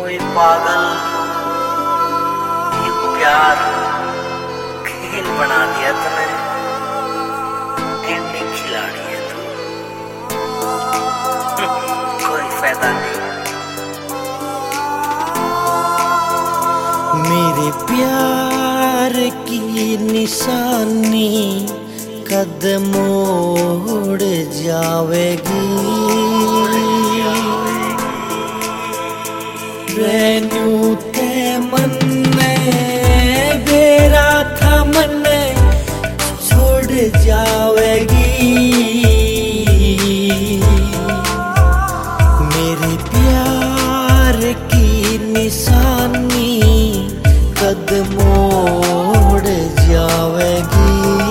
ओए पागल, ये प्यार खेल बना दिया तूने, एंडी खिलाड़ी है तू। कोई फायदा नहीं। मेरे प्यार की निशानी कद मोड़ जावेगी, रेनू ते मन बेरा था मन छोड़ जावेगी। मेरे प्यार की निशानी कद मोड़ जावेगी।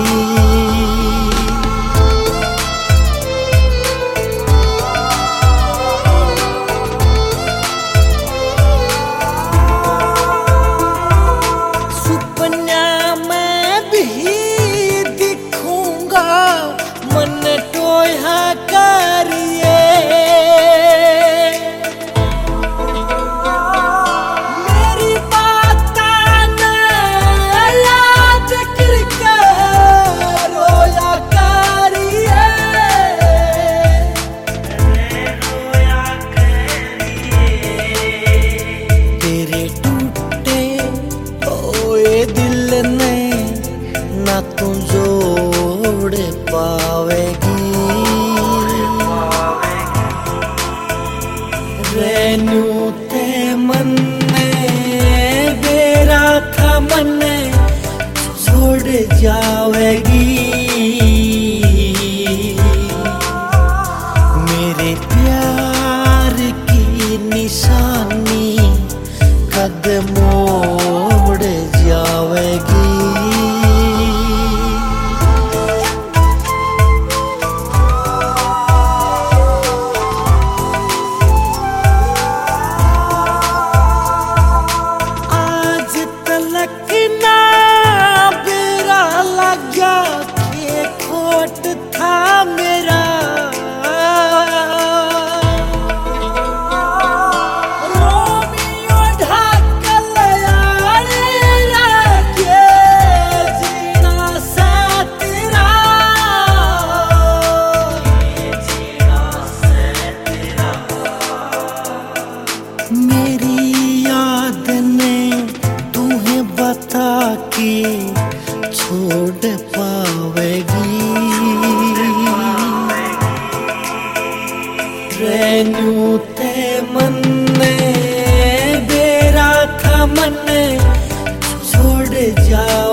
तू जोड़ पावेगी, रेनू ते मन बेरा था मन छोड़ जावेगी। मेरे प्यार की निशानी कद मोड़ जावेगी। मेरी याद ने तुम्हें बता के छोड़ पावेगी, रेनू ते मन बेरा था मन छोड़ जा